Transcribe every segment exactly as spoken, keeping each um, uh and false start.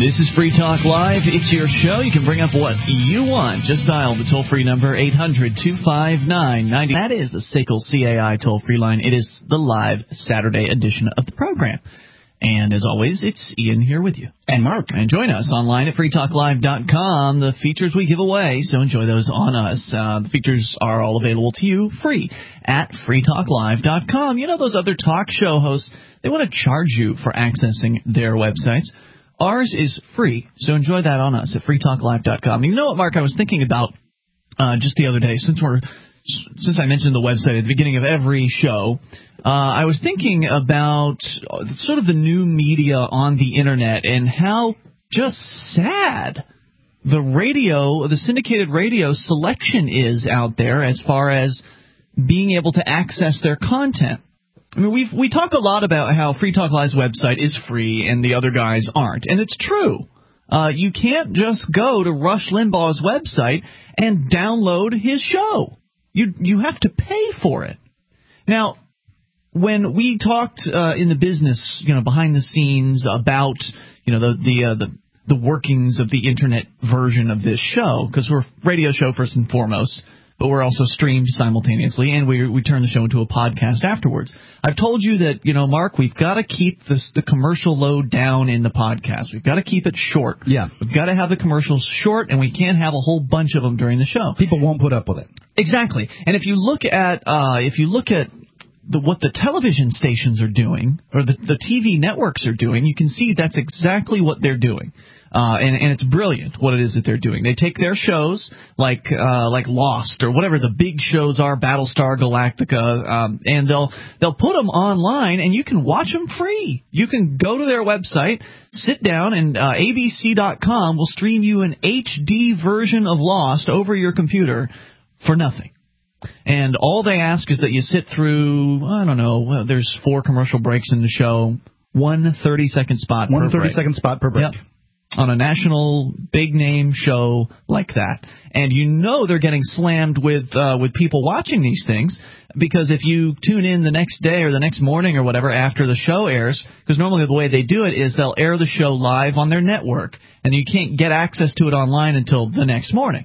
This is Free Talk Live. It's your show. You can bring up what you want. Just dial the toll-free number eight hundred two five nine nine zero. That is the S A C L C A I toll-free line. It is the live Saturday edition of the program. And as always, it's Ian here with you. And Mark. And join us online at free talk live dot com. The features we give away, so enjoy those on us. Uh, the features are all available to you free at free talk live dot com. You know those other talk show hosts, they want to charge you for accessing their websites. Ours is free, so enjoy that on us at free talk live dot com. You know what, Mark, I was thinking about uh, just the other day, since we're since I mentioned the website at the beginning of every show, uh, I was thinking about sort of the new media on the Internet and how just sad the radio, the syndicated radio selection is out there as far as being able to access their content. I mean, we we talk a lot about how Free Talk Live's website is free and the other guys aren't, and it's true. Uh, you can't just go to Rush Limbaugh's website and download his show. You you have to pay for it. Now, when we talked uh, in the business, you know, behind the scenes about, you know, the the uh, the the workings of the Internet version of this show, because we're a radio show first and foremost, but we're also streamed simultaneously, and we we turn the show into a podcast afterwards. I've told you that, you know, Mark, we've got to keep this, the commercial load down in the podcast. We've got to keep it short. Yeah. We've got to have the commercials short, and we can't have a whole bunch of them during the show. People won't put up with it. Exactly. And if you look at uh, if you look at the, what the television stations are doing, or the, the T V networks are doing, you can see that's exactly what they're doing. Uh, and, and it's brilliant what it is that they're doing. They take their shows like uh, like Lost or whatever the big shows are, Battlestar Galactica, um, and they'll they'll put them online, and you can watch them free. You can go to their website, sit down, and uh, A B C dot com will stream you an H D version of Lost over your computer for nothing. And all they ask is that you sit through, I don't know, well, there's four commercial breaks in the show, one thirty-second spot One per break. thirty-second spot per break. Yep. On a national big-name show like that. And you know they're getting slammed with uh, with people watching these things, because if you tune in the next day or the next morning or whatever after the show airs, because normally the way they do it is they'll air the show live on their network, and you can't get access to it online until the next morning.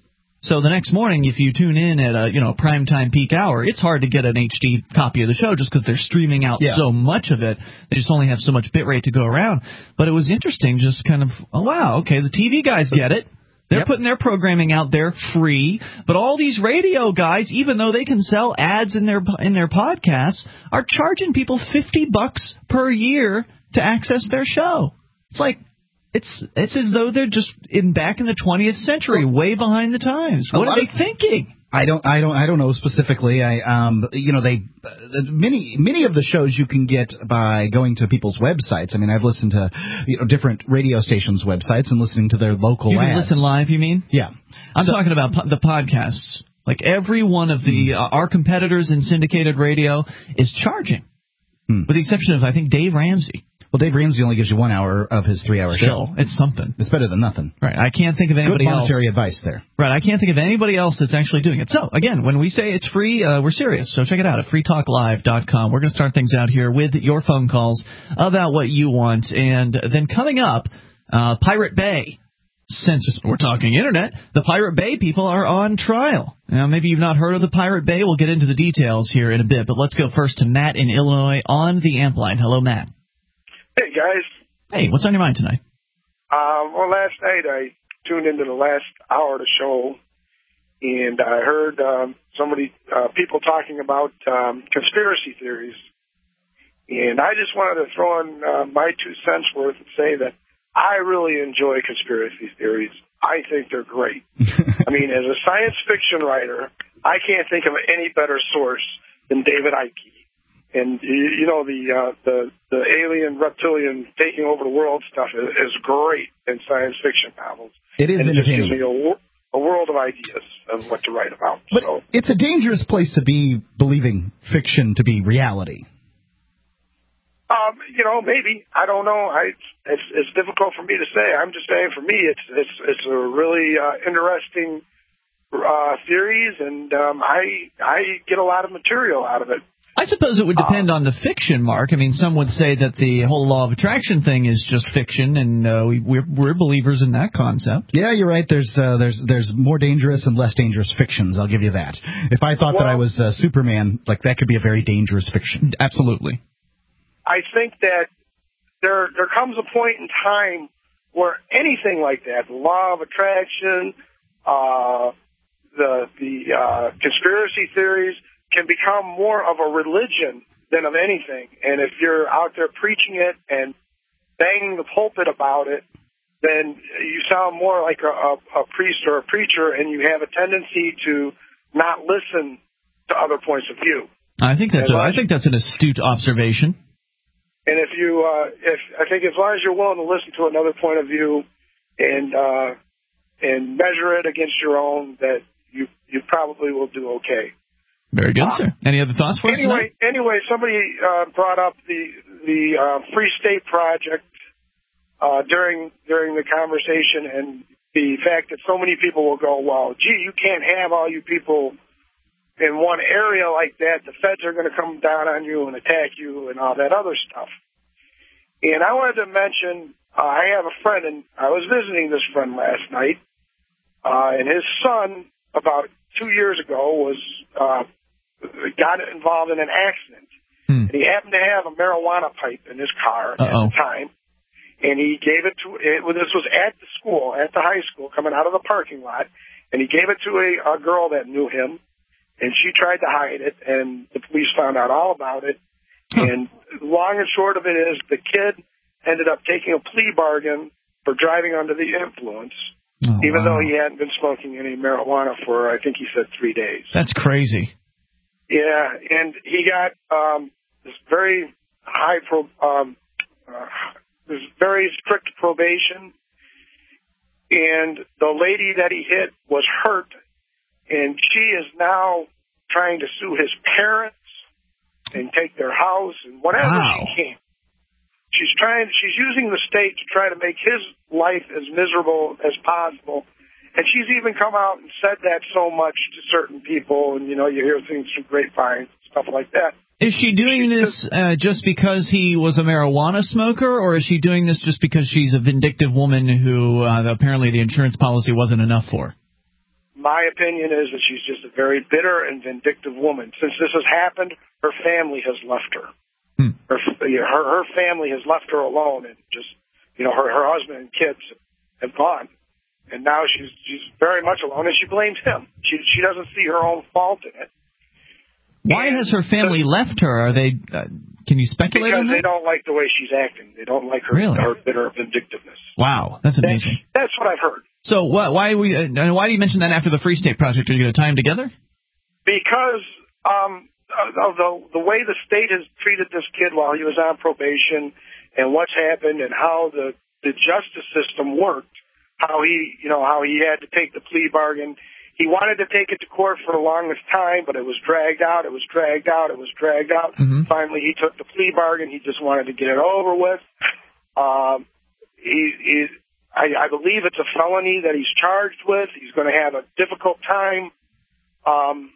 So the next morning, if you tune in at a, you know, prime time peak hour, it's hard to get an H D copy of the show just because they're streaming out yeah. so much of it. They just only have so much bit rate to go around. But it was interesting, just kind of, oh, wow, okay, the T V guys get it. They're yep. putting their programming out there free. But all these radio guys, even though they can sell ads in their in their podcasts, are charging people fifty bucks per year to access their show. It's like, It's it's as though they're just in back in the twentieth century, way behind the times. What are they thinking? I don't I don't I don't know specifically. I um you know they uh, many many of the shows you can get by going to people's websites. I mean, I've listened to you know different radio stations' websites and listening to their local you ads. You listen live, you mean? Yeah. I'm so, talking about po- the podcasts. Like every one of the uh, our competitors in syndicated radio is charging, hmm. with the exception of I think Dave Ramsey. Well, Dave Ramsey only gives you one hour of his three-hour Still, show. It's something. It's better than nothing. Right. I can't think of anybody Good monetary else. advice there. Right. I can't think of anybody else that's actually doing it. So, again, when we say it's free, uh, we're serious. So check it out at free talk live dot com. We're going to start things out here with your phone calls about what you want. And then coming up, uh, Pirate Bay. Since we're talking Internet, the Pirate Bay people are on trial. Now, maybe you've not heard of the Pirate Bay. We'll get into the details here in a bit. But let's go first to Matt in Illinois on the amp line. Hello, Matt. Hey, guys. Hey, what's on your mind tonight? Uh, well, last night I tuned into the last hour of the show, and I heard um, somebody, uh, people talking about um, conspiracy theories. And I just wanted to throw in uh, my two cents worth and say that I really enjoy conspiracy theories. I think they're great. I mean, as a science fiction writer, I can't think of any better source than David Icke. And, you know, the uh, the the alien, reptilian taking over the world stuff is, is great in science fiction novels. It is and entertaining. It just gives me a, a world of ideas of what to write about. But so. It's a dangerous place to be believing fiction to be reality. Um, you know, maybe. I don't know. I it's it's difficult for me to say. I'm just saying for me it's it's it's a really uh, interesting uh, theories, and um, I I get a lot of material out of it. I suppose it would depend uh, on the fiction, Mark. I mean, some would say that the whole law of attraction thing is just fiction, and uh, we, we're, we're believers in that concept. Yeah, you're right. There's uh, there's there's more dangerous and less dangerous fictions. I'll give you that. If I thought well, that I was uh, Superman, like that could be a very dangerous fiction. Absolutely. I think that there there comes a point in time where anything like that, the law of attraction, uh, the the uh, conspiracy theories, can become more of a religion than of anything. And if you're out there preaching it and banging the pulpit about it, then you sound more like a, a, a priest or a preacher, and you have a tendency to not listen to other points of view. I think that's a, I think that's an astute observation. And if you, uh, if I think as long as you're willing to listen to another point of view and uh, and measure it against your own, that you you probably will do okay. Very good, uh, sir. Any other thoughts for anyway, us tonight? Anyway, somebody uh, brought up the the uh, Free State Project uh, during during the conversation, and the fact that so many people will go, well, gee, you can't have all you people in one area like that. The feds are going to come down on you and attack you and all that other stuff. And I wanted to mention, uh, I have a friend, and I was visiting this friend last night, uh, and his son, about two years ago, was uh, got involved in an accident. Hmm. And he happened to have a marijuana pipe in his car Uh-oh. at the time, and he gave it to, it, well, this was at the school, at the high school, coming out of the parking lot, and he gave it to a, a girl that knew him, and she tried to hide it, and the police found out all about it. Huh. And long and short of it is the kid ended up taking a plea bargain for driving under the influence, oh, even wow. though he hadn't been smoking any marijuana for, I think he said, three days. That's crazy. Yeah, and he got um, this very high, pro, um, uh, this very strict probation, and the lady that he hit was hurt, and she is now trying to sue his parents and take their house and whatever wow. she can. She's trying. She's using the state to try to make his life as miserable as possible. And she's even come out and said that so much to certain people. And, you know, you hear things from grapevines, stuff like that. Is she doing she's this uh, just because he was a marijuana smoker, or is she doing this just because she's a vindictive woman who uh, apparently the insurance policy wasn't enough for? My opinion is that she's just a very bitter and vindictive woman. Since this has happened, her family has left her. Hmm. Her, her her family has left her alone, and just, you know, her, her husband and kids have gone. And now she's she's very much alone, and she blames him. She she doesn't see her own fault in it. Why and has her family the, left her? Are they? Uh, can you speculate because on that? They don't like the way she's acting. They don't like her, really? her bitter vindictiveness. Wow, that's amazing. That's, that's what I've heard. So why why, we, uh, why do you mention that after the Free State Project? Are you going to tie them together? Because um, of the, the way the state has treated this kid while he was on probation, and what's happened, and how the, the justice system worked, how he, you know, how he had to take the plea bargain. He wanted to take it to court for the longest time, but it was dragged out, it was dragged out, it was dragged out. Mm-hmm. Finally, he took the plea bargain. He just wanted to get it over with. Um, he, he, I, I believe it's a felony that he's charged with. He's going to have a difficult time um,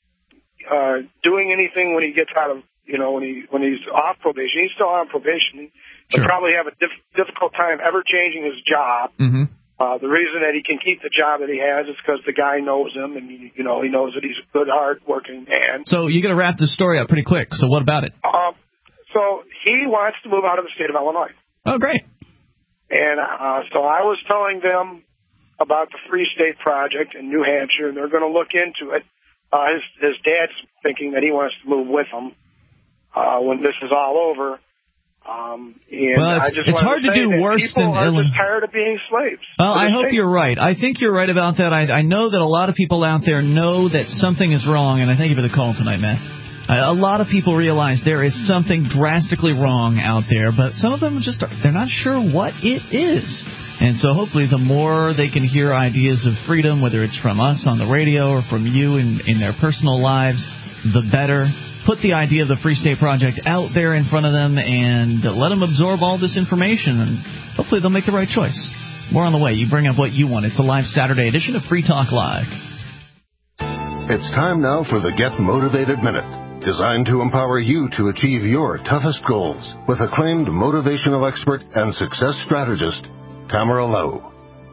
uh, doing anything when he gets out of, you know, when he when he's off probation. He's still on probation. He'll sure. probably have a diff- difficult time ever changing his job. Mm-hmm. Uh, the reason that he can keep the job that he has is because the guy knows him, and he, you know, he knows that he's a good, hard-working man. So you're going to wrap this story up pretty quick. So what about it? Um, so he wants to move out of the state of Illinois. Oh, great. And uh, so I was telling them about the Free State Project in New Hampshire, and they're going to look into it. Uh, his, his dad's thinking that he wants to move with him uh, when this is all over. Um, and well, it's, I just it's hard to, to do worse people than are Illinois. Just tired of being slaves. Well, I hope state. You're right. I think you're right about that. I, I know that a lot of people out there know that something is wrong, and I thank you for the call tonight, Matt. A lot of people realize there is something drastically wrong out there, but some of them just are, they're not sure what it is. And so hopefully the more they can hear ideas of freedom, whether it's from us on the radio or from you in, in their personal lives, the better. Put the idea of the Free State Project out there in front of them and let them absorb all this information, and hopefully they'll make the right choice. More on the way. You bring up what you want. It's a live Saturday edition of Free Talk Live. It's time now for the Get Motivated Minute. designed to empower you to achieve your toughest goals with acclaimed motivational expert and success strategist, Tamara Lowe.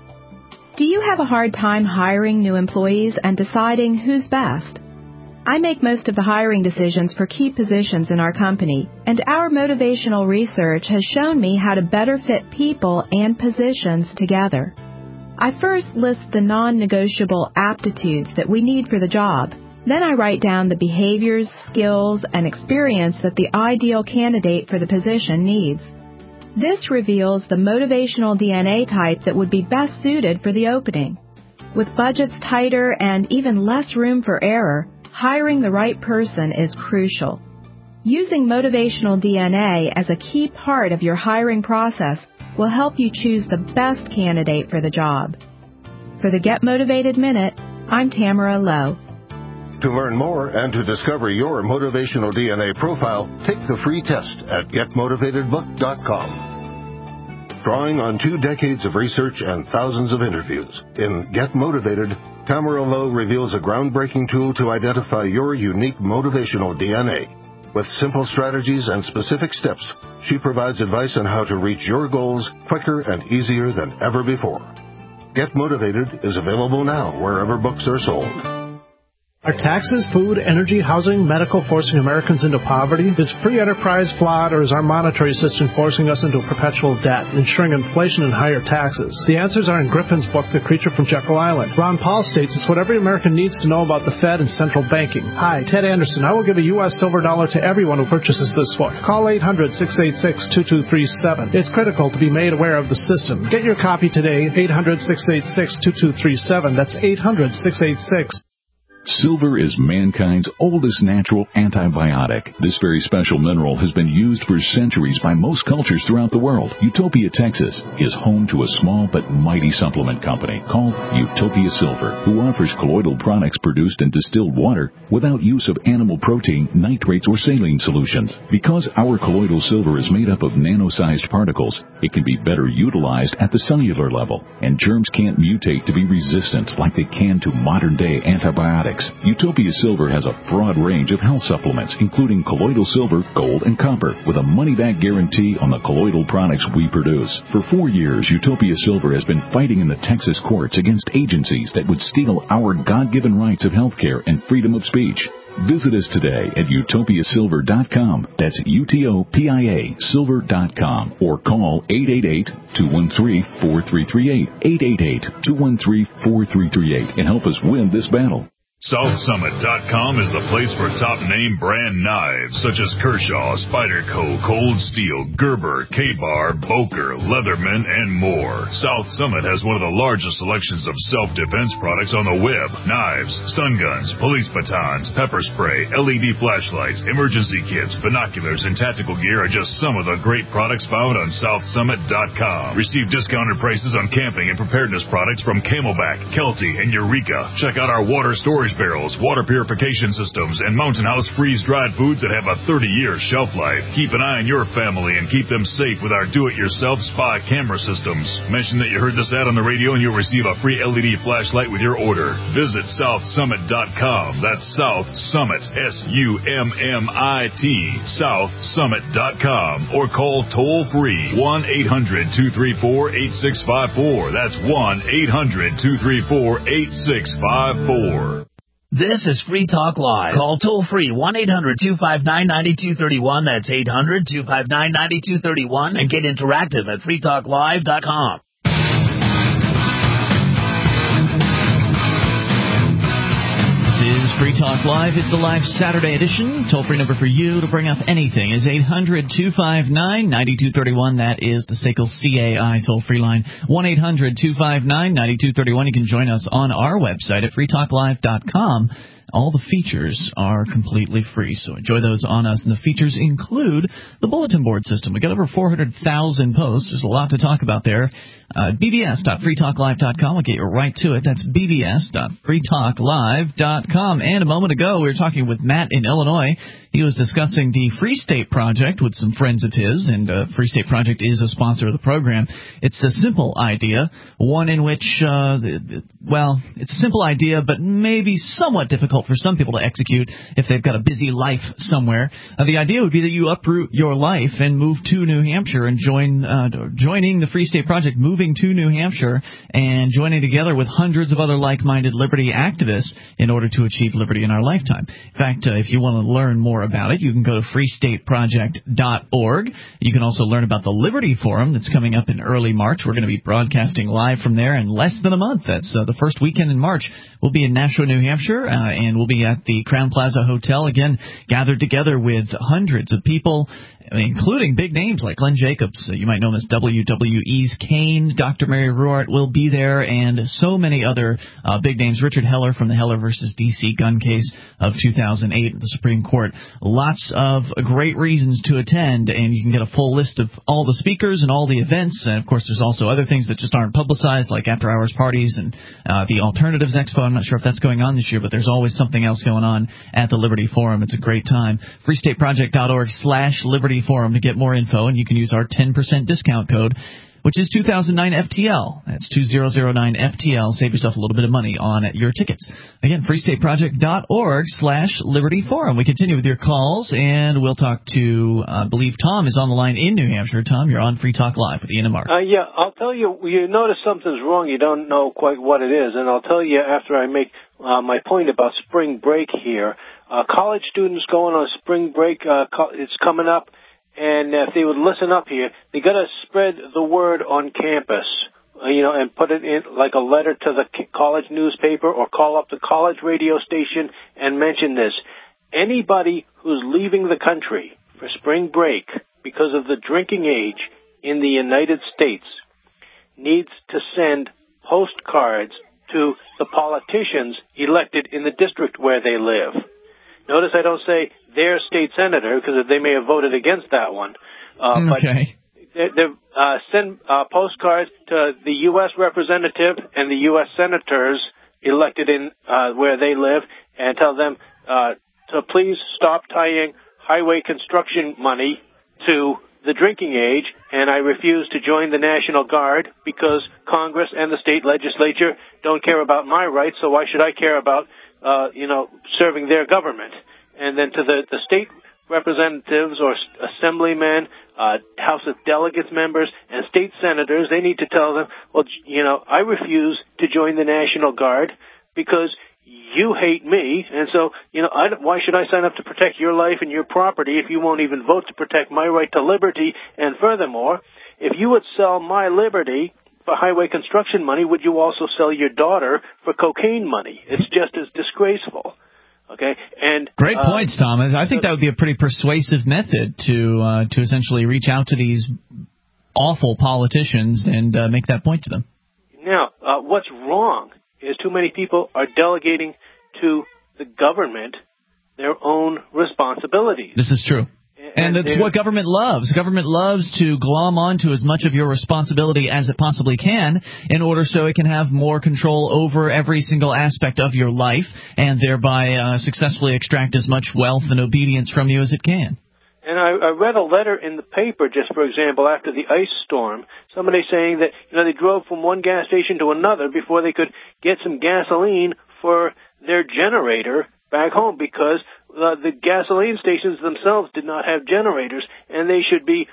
Do you have a hard time hiring new employees and deciding who's best? I make most of the hiring decisions for key positions in our company, and our motivational research has shown me how to better fit people and positions together. I first list the non-negotiable aptitudes that we need for the job. Then I write down the behaviors, skills, and experience that the ideal candidate for the position needs. This reveals the motivational D N A type that would be best suited for the opening. With budgets tighter and even less room for error, hiring the right person is crucial. Using motivational D N A as a key part of your hiring process will help you choose the best candidate for the job. For the Get Motivated Minute, I'm Tamara Lowe. To learn more and to discover your motivational D N A profile, take the free test at get motivated book dot com. Drawing on two decades of research and thousands of interviews, in Get Motivated, Tamara Lowe reveals a groundbreaking tool to identify your unique motivational D N A. With simple strategies and specific steps, she provides advice on how to reach your goals quicker and easier than ever before. Get Motivated is available now wherever books are sold. Are taxes, food, energy, housing, medical forcing Americans into poverty? Is free enterprise flawed, or is our monetary system forcing us into perpetual debt, ensuring inflation and higher taxes? The answers are in Griffin's book, The Creature from Jekyll Island. Ron Paul states it's what every American needs to know about the Fed and central banking. Hi, Ted Anderson. I will give a U S silver dollar to everyone who purchases this book. Call eight hundred, six eight six, two two three seven. It's critical to be made aware of the system. Get your copy today, eight hundred, six eight six, two two three seven. That's eight hundred, six eight six. Silver is mankind's oldest natural antibiotic. This very special mineral has been used for centuries by most cultures throughout the world. Utopia, Texas is home to a small but mighty supplement company called Utopia Silver, who offers colloidal products produced in distilled water without use of animal protein, nitrates, or saline solutions. Because our colloidal silver is made up of nano-sized particles, it can be better utilized at the cellular level, and germs can't mutate to be resistant like they can to modern-day antibiotics. Utopia Silver has a broad range of health supplements, including colloidal silver, gold, and copper, with a money-back guarantee on the colloidal products we produce. For four years, Utopia Silver has been fighting in the Texas courts against agencies that would steal our God-given rights of health care and freedom of speech. Visit us today at utopia silver dot com. That's U T O P I A silver dot com. Or call eight eight eight, two one three, four three three eight, eight eight eight, two one three, four three three eight, and help us win this battle. South Summit dot com is the place for top-name brand knives such as Kershaw, Spyderco, Cold Steel, Gerber, K-Bar, Boker, Leatherman, and more. South Summit has one of the largest selections of self-defense products on the web. Knives, stun guns, police batons, pepper spray, L E D flashlights, emergency kits, binoculars, and tactical gear are just some of the great products found on South Summit dot com. Receive discounted prices on camping and preparedness products from Camelback, Kelty, and Eureka. Check out our water storage barrels, water purification systems, and Mountain House freeze-dried foods that have a thirty-year shelf life. Keep an eye on your family and keep them safe with our do-it-yourself spy camera systems. Mention that you heard this ad on the radio and you'll receive a free L E D flashlight with your order. Visit South Summit dot com. That's South Summit, S U M M I T, South Summit dot com. Or call toll-free one eight hundred, two three four, eight six five four. That's one eight hundred, two three four, eight six five four. This is Free Talk Live. Call toll-free one eight hundred, two five nine, nine two three one. That's eight hundred, two five nine, nine two three one. And get interactive at free talk live dot com. This is Free Talk Live. It's the live Saturday edition. Toll-free number for you to bring up anything is eight hundred, two five nine, nine two three one. That is the S A C L C A I toll-free line. one eight hundred, two five nine, nine two three one. You can join us on our website at free talk live dot com. All the features are completely free, so enjoy those on us. And the features include the bulletin board system. We got over four hundred thousand posts. There's a lot to talk about there. Uh, b b s dot free talk live dot com. We'll get you right to it. That's b b s dot free talk live dot com. And a moment ago, we were talking with Matt in Illinois. He was discussing the Free State Project with some friends of his, and uh, Free State Project is a sponsor of the program. It's a simple idea, one in which, uh, the, the, well, it's a simple idea, but maybe somewhat difficult difficult for some people to execute if they've got a busy life somewhere. Uh, the idea would be that you uproot your life and move to New Hampshire and join uh, joining the Free State Project, moving to New Hampshire and joining together with hundreds of other like-minded liberty activists in order to achieve liberty in our lifetime. In fact, uh, if you want to learn more about it, you can go to free state project dot org. You can also learn about the Liberty Forum that's coming up in early March. We're going to be broadcasting live from there in less than a month. That's uh, the first weekend in March. We'll be in Nashua, New Hampshire, uh, and we'll be at the Crowne Plaza Hotel, again, gathered together with hundreds of people, including big names like Glenn Jacobs. You might know him as W W E's Kane. Doctor Mary Ruwart will be there, and so many other uh, big names. Richard Heller from the Heller versus D C gun case of two thousand eight at the Supreme Court. Lots of great reasons to attend, and you can get a full list of all the speakers and all the events. And, of course, there's also other things that just aren't publicized, like after-hours parties and uh, the Alternatives Expo. I'm not sure if that's going on this year, but there's always something else going on at the Liberty Forum. It's a great time. free state project dot org slash Liberty Forum to get more info, and you can use our ten percent discount code, which is two thousand nine F T L. That's two thousand nine F T L. Save yourself a little bit of money on your tickets. Again, free state project dot org slash Liberty Forum. We continue with your calls, and we'll talk to, uh, I believe Tom is on the line in New Hampshire. Tom, you're on Free Talk Live with Ian and Mark. Uh, yeah, I'll tell you, you notice something's wrong. You don't know quite what it is, and I'll tell you after I make uh, my point about spring break here. Uh, college students going on spring break, uh, co- it's coming up. And if they would listen up here, they got to spread the word on campus, uh, you know, and put it in like a letter to the college newspaper or call up the college radio station and mention this. Anybody who's leaving the country for spring break because of the drinking age in the United States needs to send postcards to the politicians elected in the district where they live. Notice I don't say their state senator, because they may have voted against that one. Uh, okay. But they uh, send uh, postcards to the U S representative and the U S senators elected in uh, where they live, and tell them uh, to please stop tying highway construction money to the drinking age, and I refuse to join the National Guard because Congress and the state legislature don't care about my rights, so why should I care about Uh, you know, serving their government? And then to the, the state representatives or assemblymen, uh, House of Delegates members, and state senators, they need to tell them, well, you know, I refuse to join the National Guard because you hate me, and so, you know, I, why should I sign up to protect your life and your property if you won't even vote to protect my right to liberty? And furthermore, if you would sell my liberty for highway construction money, would you also sell your daughter for cocaine money? It's just as disgraceful. Okay, and great uh, points, Tom. I think that would be a pretty persuasive method to uh, to essentially reach out to these awful politicians and uh, make that point to them. Now, uh, what's wrong is too many people are delegating to the government their own responsibilities. This is true. And that's what government loves. Government loves to glom onto as much of your responsibility as it possibly can in order so it can have more control over every single aspect of your life and thereby uh, successfully extract as much wealth and obedience from you as it can. And I, I read a letter in the paper, just for example, after the ice storm, somebody saying that, you know, they drove from one gas station to another before they could get some gasoline for their generator back home because uh, the gasoline stations themselves did not have generators, and they should be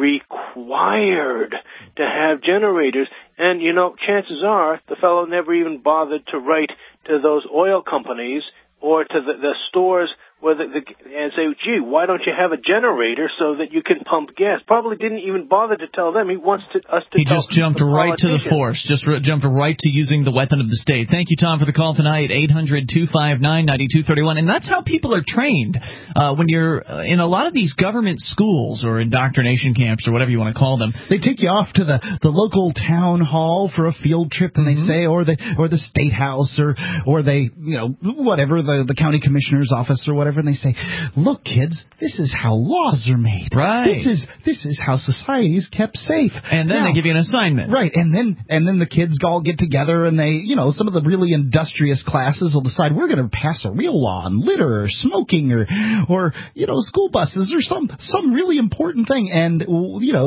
required to have generators. And, you know, chances are the fellow never even bothered to write to those oil companies or to the, the stores where the, the, and say, gee, why don't you have a generator so that you can pump gas? Probably didn't even bother to tell them. He wants to, us to He tell just jumped right to the force, just re- jumped right to using the weapon of the state. Thank you, Tom, for the call tonight, eight hundred two five nine nine two three one. And that's how people are trained. Uh, when you're uh, in a lot of these government schools or indoctrination camps or whatever you want to call them. They take you off to the, the local town hall for a field trip, and mm-hmm. they say, or the or the state house, or or they, you know, whatever, the, the county commissioner's office or whatever, and they say, look, kids, this is how laws are made. Right. This is this is how society is kept safe. And then now, they give you an assignment. Right. And then and then the kids all get together, and they, you know, some of the really industrious classes will decide we're going to pass a real law on litter or smoking or or you know school buses or some some really important thing. And you know they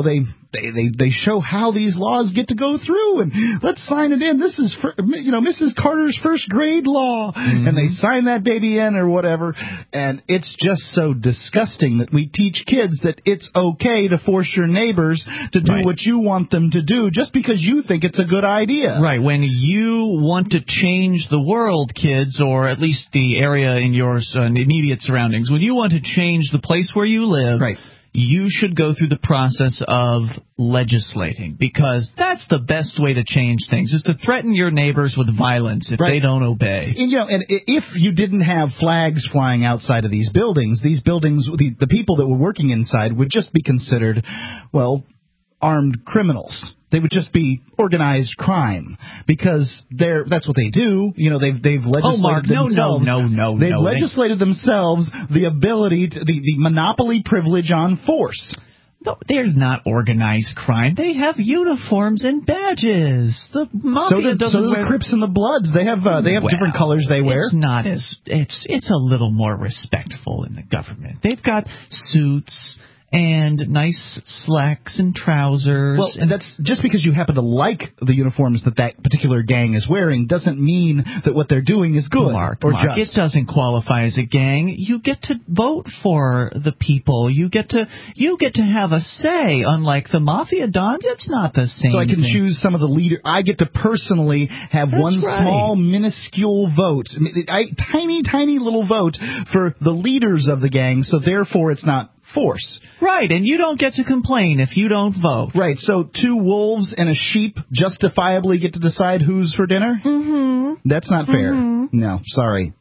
they, they they show how these laws get to go through, and let's sign it in. This is for, you know Missus Carter's first grade law, mm-hmm. and they sign that baby in or whatever. And it's just so disgusting that we teach kids that it's okay to force your neighbors to do right. what you want them to do just because you think it's a good idea. Right. When you want to change the world, kids, or at least the area in your uh, immediate surroundings, when you want to change the place where you live, right. you should go through the process of legislating, because that's the best way to change things, is to threaten your neighbors with violence if right. they don't obey. And, you know, and if you didn't have flags flying outside of these buildings, these buildings, the, the people that were working inside would just be considered, well, armed criminals. They would just be organized crime, because they're that's what they do. You know, they've they've legislated oh, Mark, no, themselves. No, no, no, They've no. legislated they... themselves the ability to the, the monopoly privilege on force. No, they're not organized crime. They have uniforms and badges. The mafia so do, doesn't so do wear... the Crips and the Bloods. They have uh, they have well, different colors they wear. It's not as it's it's a little more respectful in the government. They've got suits and nice slacks and trousers. Well, and that's just because you happen to like the uniforms that that particular gang is wearing doesn't mean that what they're doing is good Mark, or Mark, just. It doesn't qualify as a gang. You get to vote for the people. You get to you get to have a say. Unlike the mafia dons, it's not the same. So I can thing. choose some of the leader. I get to personally have That's one right. small, minuscule vote, I, tiny, tiny little vote for the leaders of the gang. So therefore, it's not force. Right, and you don't get to complain if you don't vote. Right, so two wolves and a sheep justifiably get to decide who's for dinner? Mm-hmm. That's not fair. Mm-hmm. No, sorry.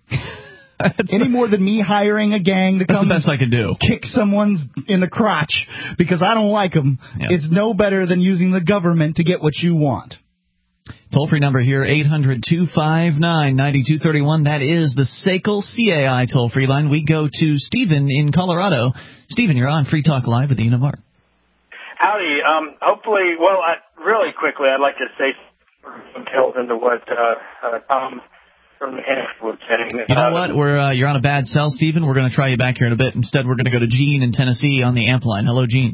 Any more than me hiring a gang to come That's the best I can do. kick someone's in the crotch because I don't like them, yeah. It's no better than using the government to get what you want. Toll-free number here, eight hundred, two five nine, nine two three one. That is the S A C L C A I toll-free line. We go to Stephen in Colorado. Stephen, you're on Free Talk Live with Ian and Mark. Howdy. Um, hopefully, well, I, really quickly, I'd like to say some details into what uh, uh, Tom from New Hampshire was saying. You know what? We're uh, you're on a bad cell, Stephen. We're going to try you back here in a bit. Instead, we're going to go to Gene in Tennessee on the amp line. Hello, Gene.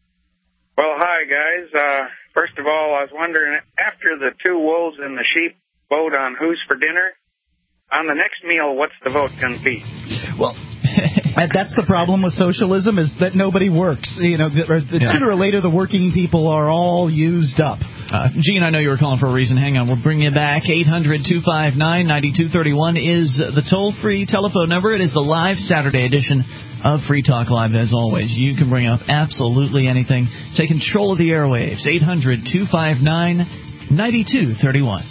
Well, hi, guys. Uh, first of all, I was wondering, after the two wolves and the sheep vote on who's for dinner, on the next meal, what's the vote going to be? Well, that's the problem with socialism, is that nobody works. You know, the, the, yeah. Sooner or later, the working people are all used up. Uh, Gene, I know you were calling for a reason. Hang on, we'll bring you back. eight hundred, two five nine, nine two three one is the toll-free telephone number. It is the live Saturday edition of Free Talk Live. As always, you can bring up absolutely anything. Take control of the airwaves. eight hundred, two five nine, nine two three one.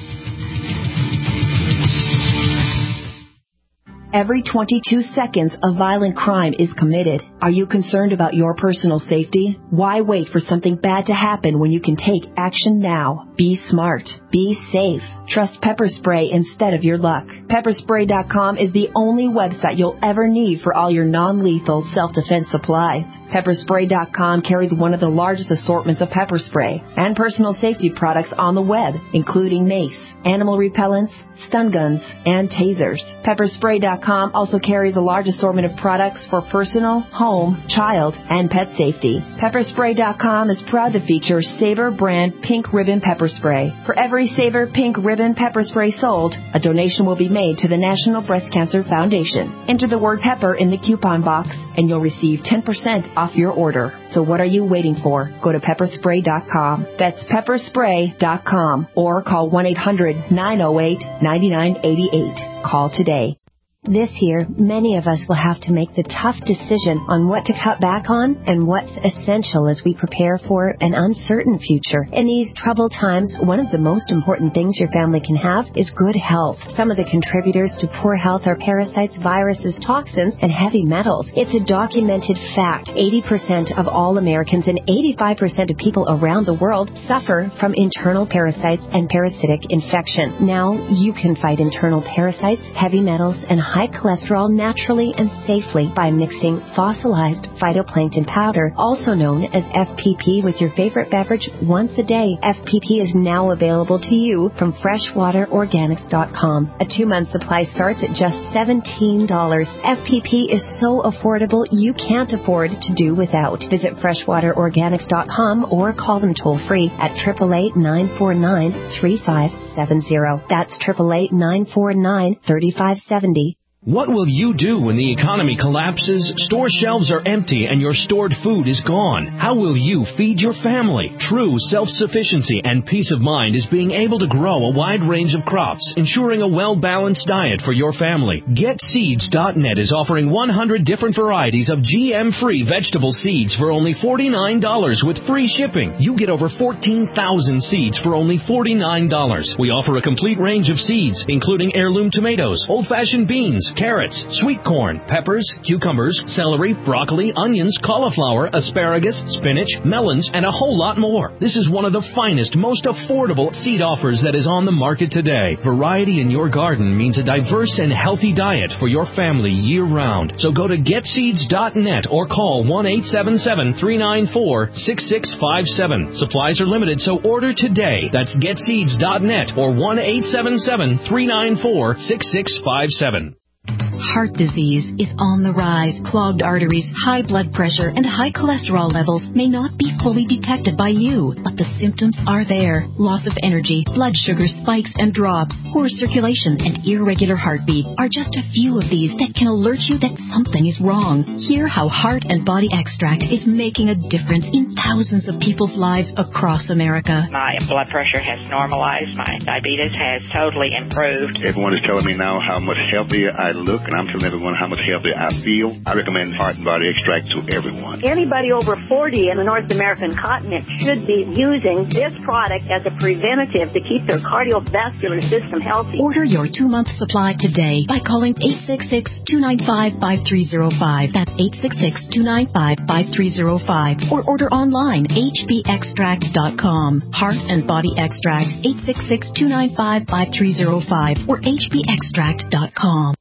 Every twenty-two seconds, a violent crime is committed. Are you concerned about your personal safety? Why wait for something bad to happen when you can take action now? Be smart. Be safe. Trust Pepper Spray instead of your luck. Pepper Spray dot com is the only website you'll ever need for all your non-lethal self-defense supplies. Pepper Spray dot com carries one of the largest assortments of pepper spray and personal safety products on the web, including mace, animal repellents, stun guns, and tasers. Pepper Spray dot com also carries a large assortment of products for personal, home, child, and pet safety. Pepper Spray dot com is proud to feature Sabre brand Pink Ribbon Pepper Spray. For every Sabre Pink Ribbon Pepper Spray sold, a donation will be made to the National Breast Cancer Foundation. Enter the word pepper in the coupon box, and you'll receive ten percent off your order. So what are you waiting for? Go to Pepper Spray dot com. That's Pepper Spray dot com, or call one eight hundred, nine oh eight, nine nine eight eight. Call today. This year, many of us will have to make the tough decision on what to cut back on and what's essential as we prepare for an uncertain future. In these troubled times, one of the most important things your family can have is good health. Some of the contributors to poor health are parasites, viruses, toxins, and heavy metals. It's a documented fact. eighty percent of all Americans and eighty-five percent of people around the world suffer from internal parasites and parasitic infection. Now you can fight internal parasites, heavy metals, and high cholesterol naturally and safely by mixing fossilized phytoplankton powder, also known as F P P, with your favorite beverage once a day. F P P is now available to you from freshwater organics dot com. A two-month supply starts at just seventeen dollars. F P P is so affordable you can't afford to do without. Visit freshwater organics dot com or call them toll-free at eight eight eight, nine four nine, three five seven zero. That's eight eight eight, nine four nine, three five seven zero. What will you do when the economy collapses, store shelves are empty, and your stored food is gone? How will you feed your family? True self-sufficiency and peace of mind is being able to grow a wide range of crops, ensuring a well-balanced diet for your family. Get Seeds dot net is offering one hundred different varieties of G M-free vegetable seeds for only forty-nine dollars with free shipping. You get over fourteen thousand seeds for only forty-nine dollars. We offer a complete range of seeds, including heirloom tomatoes, old-fashioned beans, carrots, sweet corn, peppers, cucumbers, celery, broccoli, onions, cauliflower, asparagus, spinach, melons, and a whole lot more. This is one of the finest, most affordable seed offers that is on the market today. Variety in your garden means a diverse and healthy diet for your family year-round. So go to Get Seeds dot net or call one eight seven seven, three nine four, six six five seven. Supplies are limited, so order today. That's Get Seeds dot net or one eight seven seven, three nine four, six six five seven. Heart disease is on the rise. Clogged arteries, high blood pressure, and high cholesterol levels may not be fully detected by you, but the symptoms are there. Loss of energy, blood sugar spikes and drops, poor circulation, and irregular heartbeat are just a few of these that can alert you that something is wrong. Hear how Heart and Body Extract is making a difference in thousands of people's lives across America. My blood pressure has normalized. My diabetes has totally improved. Everyone is telling me now how much healthier I look, and I'm telling everyone how much healthier I feel. I recommend Heart and Body Extract to everyone. Anybody over forty in the North American continent should be using this product as a preventative to keep their cardiovascular system healthy. Order your two-month supply today by calling eight six six, two nine five, five three zero five. That's eight six six, two nine five, five three zero five. Or order online, H B extract dot com. Heart and Body Extract, eight six six, two nine five, five three zero five or H B extract dot com.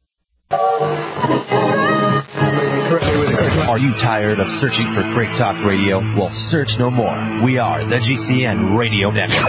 Are you tired of searching for great talk radio? Well, search no more. We are the G C N Radio Network.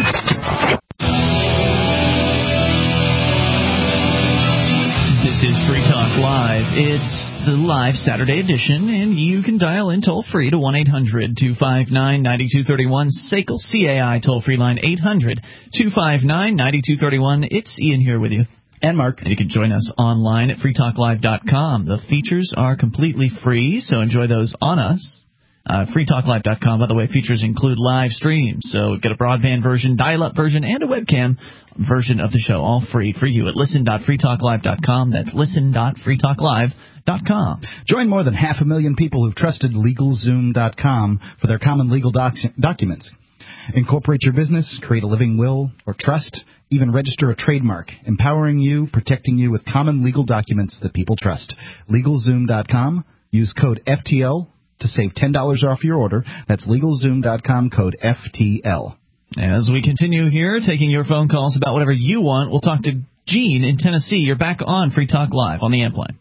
This is Free Talk Live. It's the live Saturday edition, and you can dial in toll-free to one eight hundred, two five nine, nine two three one, S A C L C A I toll-free line eight hundred, two five nine, nine two three one. It's Ian here with you. And Mark. And you can join us online at free talk live dot com. The features are completely free, so enjoy those on us. Uh, free talk live dot com, by the way, features include live streams. So get a broadband version, dial-up version, and a webcam version of the show, all free for you at listen dot free talk live dot com. That's listen dot free talk live dot com. Join more than half a million people who've trusted legal zoom dot com for their common legal doc- documents. Incorporate your business, create a living will or trust, even register a trademark, empowering you, protecting you with common legal documents that people trust. legal zoom dot com. Use code F T L to save ten dollars off your order. That's legal zoom dot com, code F T L. As we continue here, taking your phone calls about whatever you want, we'll talk to Gene in Tennessee. You're back on Free Talk Live on the amp line.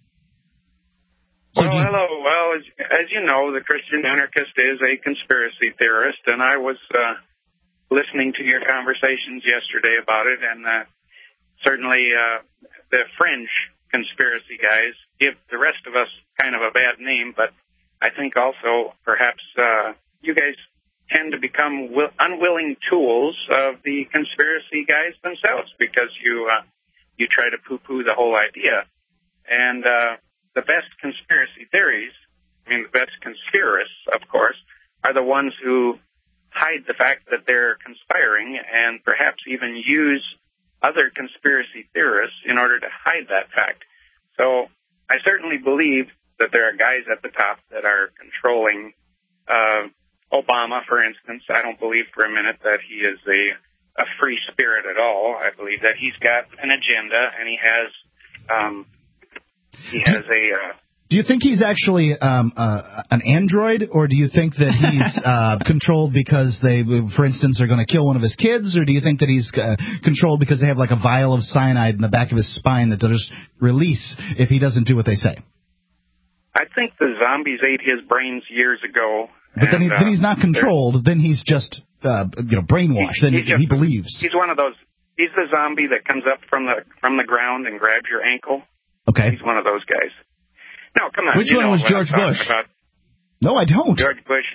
So well, hello. Well, as, as you know, the Christian anarchist is a conspiracy theorist, and I was uh, listening to your conversations yesterday about it, and uh, certainly uh, the fringe conspiracy guys give the rest of us kind of a bad name, but I think also perhaps uh, you guys tend to become will- unwilling tools of the conspiracy guys themselves because you uh, you try to poo-poo the whole idea. And uh, the best conspiracy theories, I mean, the best conspiracists, of course, are the ones who hide the fact that they're conspiring and perhaps even use other conspiracy theorists in order to hide that fact. So I certainly believe that there are guys at the top that are controlling uh, Obama, for instance. I don't believe for a minute that he is a, a free spirit at all. I believe that he's got an agenda and he has um, he has a... Uh, Do you think he's actually um, uh, an android, or do you think that he's uh, controlled because they, for instance, are going to kill one of his kids, or do you think that he's uh, controlled because they have like a vial of cyanide in the back of his spine that they'll just release if he doesn't do what they say? I think the zombies ate his brains years ago. But then, he, and, then he's uh, not controlled. Then he's just, uh, you know, brainwashed. He, then he's just, he believes. He's one of those. He's the zombie that comes up from the from the ground and grabs your ankle. Okay. He's one of those guys. No, come on. Which you one know was what George I'm Bush? About. No, I don't. George Bush.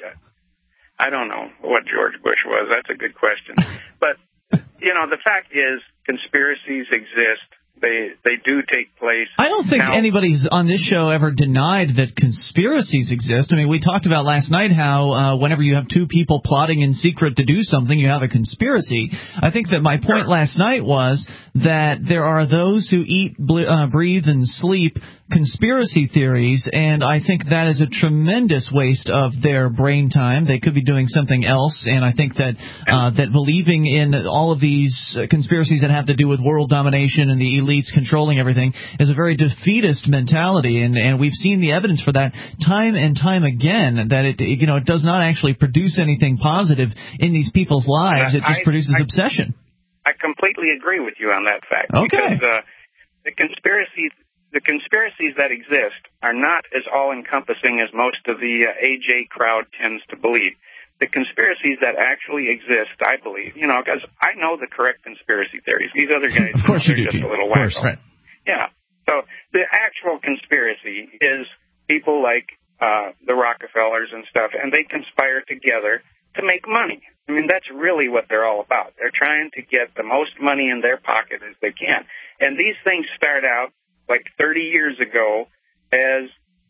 I don't know what George Bush was. That's a good question. But you know, the fact is, conspiracies exist. They they do take place. I don't think now, anybody's on this show ever denied that conspiracies exist. I mean, we talked about last night how uh, whenever you have two people plotting in secret to do something, you have a conspiracy. I think that my point last night was that there are those who eat, ble- uh, breathe, and sleep conspiracy theories, and I think that is a tremendous waste of their brain time. They could be doing something else, and I think that uh, that believing in all of these conspiracies that have to do with world domination and the elites controlling everything is a very defeatist mentality, and, and we've seen the evidence for that time and time again, that it, you know, it does not actually produce anything positive in these people's lives. It just I, produces I, obsession. I completely agree with you on that fact. Okay. Because uh, the conspiracy The conspiracies that exist are not as all-encompassing as most of the uh, A J crowd tends to believe. The conspiracies that actually exist, I believe, you know, because I know the correct conspiracy theories. These other guys, of course you know, you they're do, just a little of course, wacko. right. Yeah. So the actual conspiracy is people like uh, the Rockefellers and stuff, and they conspire together to make money. I mean, that's really what they're all about. They're trying to get the most money in their pocket as they can. And these things start out like thirty years ago as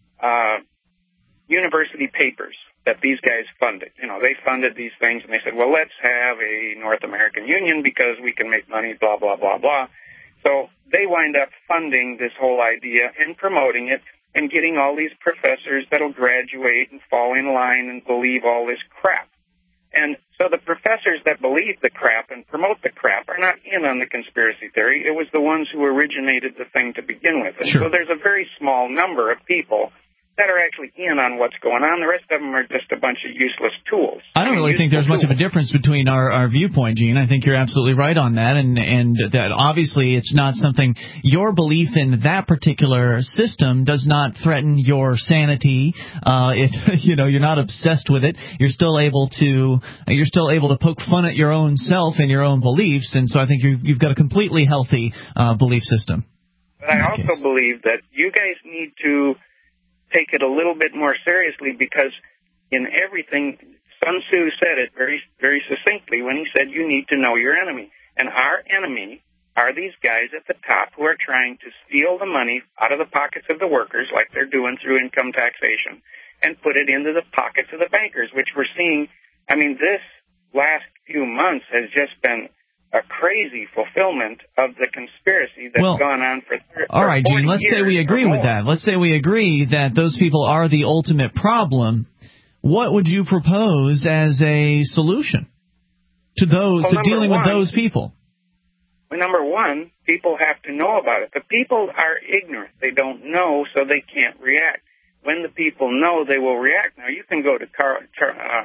uh, university papers that these guys funded. You know, they funded these things, and they said, well, let's have a North American Union because we can make money, blah, blah, blah, blah. So they wind up funding this whole idea and promoting it and getting all these professors that'll graduate and fall in line and believe all this crap. And so the professors that believe the crap and promote the crap are not in on the conspiracy theory. It was the ones who originated the thing to begin with. And sure. So there's a very small number of people that are actually in on what's going on. The rest of them are just a bunch of useless tools. I don't I mean, really think there's much tools. of a difference between our, our viewpoint, Gene. I think you're absolutely right on that, and and that obviously it's not something, your belief in that particular system does not threaten your sanity. Uh, it you know you're not obsessed with it. You're still able to you're still able to poke fun at your own self and your own beliefs, and so I think you've you've got a completely healthy uh, belief system. But I also case. believe that you guys need to take it a little bit more seriously, because in everything, Sun Tzu said it very, very succinctly when he said you need to know your enemy. And our enemy are these guys at the top who are trying to steal the money out of the pockets of the workers, like they're doing through income taxation, and put it into the pockets of the bankers, which we're seeing. I mean, this last few months has just been a crazy fulfillment of the conspiracy that's well, gone on for thirty all right, Gene, let's say we agree with that. Let's say we agree that those people are the ultimate problem. What would you propose as a solution to those well, to dealing one, with those people? Well, number one, people have to know about it. The people are ignorant. They don't know, so they can't react. When the people know, they will react. Now, you can go to Karl, uh,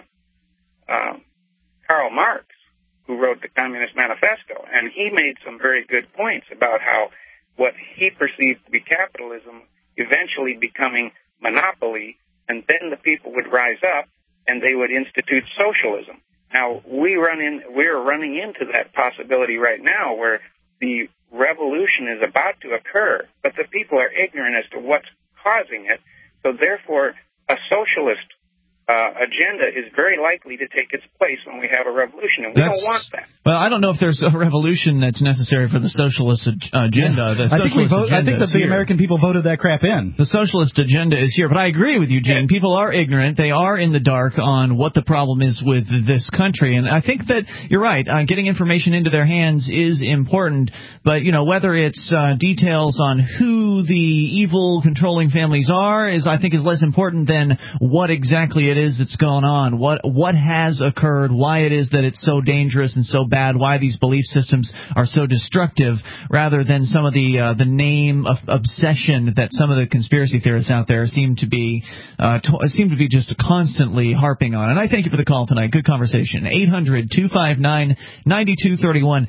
uh, Karl Marx, who wrote the Communist Manifesto, and he made some very good points about how what he perceived to be capitalism eventually becoming monopoly, and then the people would rise up and they would institute socialism. Now, we run in, we're running into that possibility right now where the revolution is about to occur, but the people are ignorant as to what's causing it, so therefore a socialist Uh, agenda is very likely to take its place when we have a revolution, and we that's, don't want that. Well, I don't know if there's a revolution that's necessary for the socialist agenda. Yeah. The I, think we vote, I think that the here. American people voted that crap in. The socialist agenda is here, but I agree with you, Gene. Yeah. People are ignorant. They are in the dark on what the problem is with this country, and I think that you're right. Uh, getting information into their hands is important, but you know whether it's uh, details on who the evil controlling families are is, I think, is less important than what exactly it is that's going on, what what has occurred, why it is that it's so dangerous and so bad, why these belief systems are so destructive, rather than some of the uh, the name of obsession that some of the conspiracy theorists out there seem to be uh, to, seem to be just constantly harping on. And I thank you for the call tonight. Good conversation. eight hundred, two five nine, nine two three one.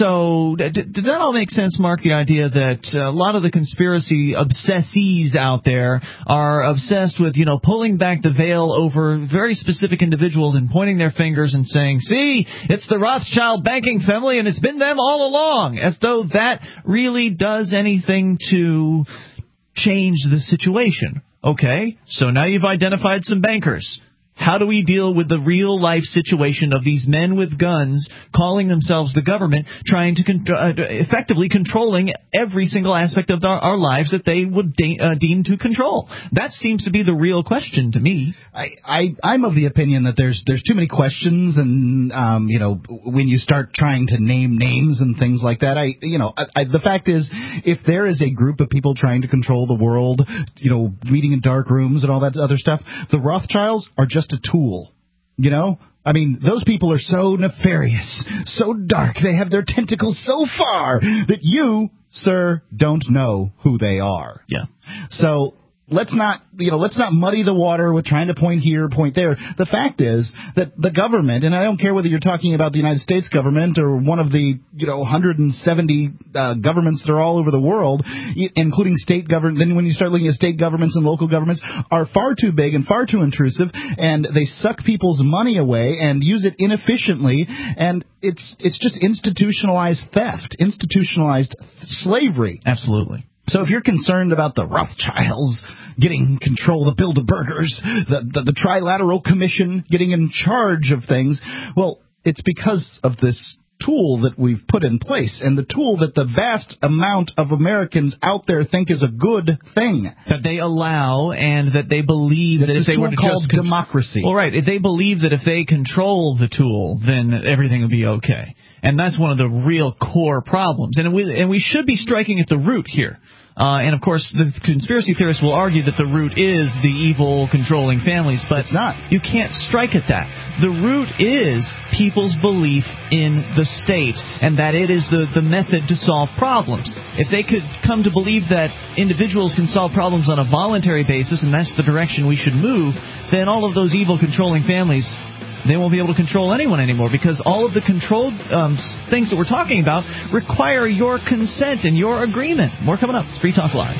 So d- did that all make sense, Mark? The idea that a lot of the conspiracy obsessees out there are obsessed with, you know, pulling back the veil over very specific individuals and pointing their fingers and saying, see, it's the Rothschild banking family and it's been them all along, as though that really does anything to change the situation. Okay, so now you've identified some bankers. How do we deal with the real-life situation of these men with guns calling themselves the government, trying to con- uh, effectively controlling every single aspect of our, our lives that they would de- uh, deem to control? That seems to be the real question to me. I, I, I'm of the opinion that there's there's too many questions, and um, you know, when you start trying to name names and things like that, I, you know, I, I, the fact is, if there is a group of people trying to control the world, you know, meeting in dark rooms and all that other stuff, the Rothschilds are just a tool, you know? I mean, those people are so nefarious, so dark, they have their tentacles so far that you, sir, don't know who they are. Yeah. So let's not, you know, let's not muddy the water with trying to point here, point there. The fact is that the government, and I don't care whether you're talking about the United States government or one of the, you know, one hundred seventy uh, governments that are all over the world, including state government, then when you start looking at state governments and local governments, are far too big and far too intrusive, and they suck people's money away and use it inefficiently, and it's it's just institutionalized theft, institutionalized slavery. Absolutely. So if you're concerned about the Rothschilds getting control of the Bilderbergers, the, the, the Trilateral Commission getting in charge of things, well, it's because of this tool that we've put in place, and the tool that the vast amount of Americans out there think is a good thing. That they allow, and that they believe it's that if they were to called just... Con- democracy. Well, right. If they believe that if they control the tool, then everything will be okay. And that's one of the real core problems. And we, and we should be striking at the root here. Uh, and, of course, the conspiracy theorists will argue that the root is the evil controlling families, but it's not. You can't strike at that. The root is people's belief in the state, and that it is the, the method to solve problems. If they could come to believe that individuals can solve problems on a voluntary basis, and that's the direction we should move, then all of those evil controlling families, they won't be able to control anyone anymore, because all of the controlled um, things that we're talking about require your consent and your agreement. More coming up. It's Free Talk Live.